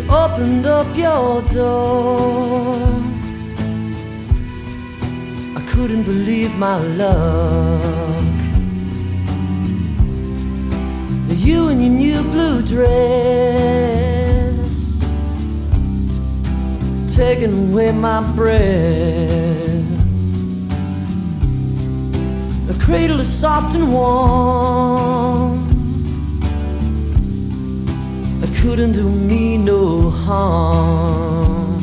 opened up your door. I couldn't believe my luck. You in your new blue dress, taking away my breath. The cradle is soft and warm. It couldn't do me no harm.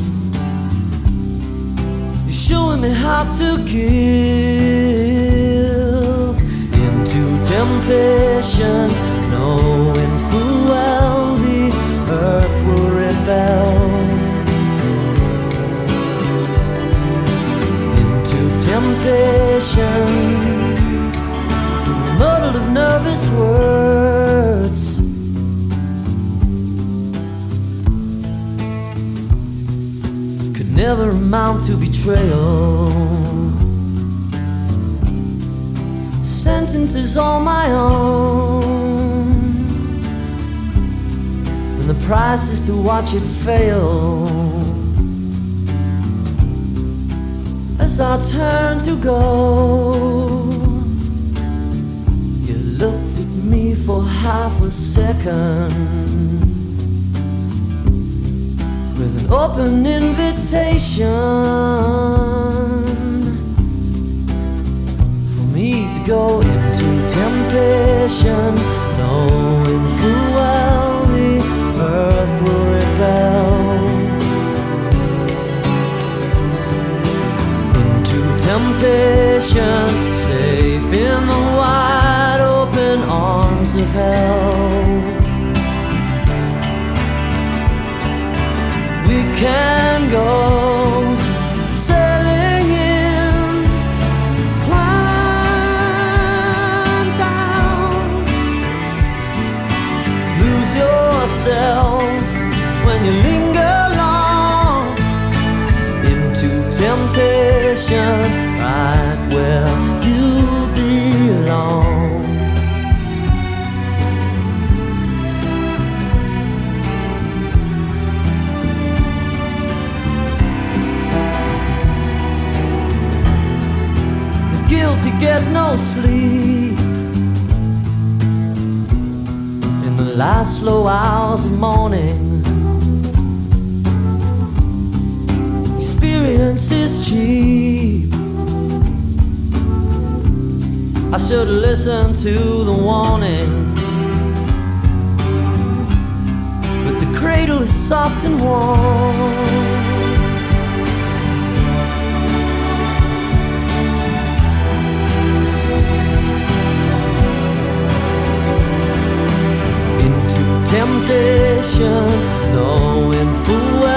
You're showing me how to give into temptation, knowing full well the earth will rebel. Into temptation, muddled of nervous words. Could never amount to betrayal. Sentence is all my own, and the price is to watch it fail. As I turn to go, you looked at me for half a second with an open invitation for me to go into temptation, knowing full well the earth will rebel. Into temptation, safe in the wide open arms of hell. We can go sailing in, climb down, lose yourself when you linger long. Into temptation, right where you belong. To get no sleep in the last slow hours of morning. Experience is cheap. I should listen to the warning, but the cradle is soft and warm. Temptation, knowing full well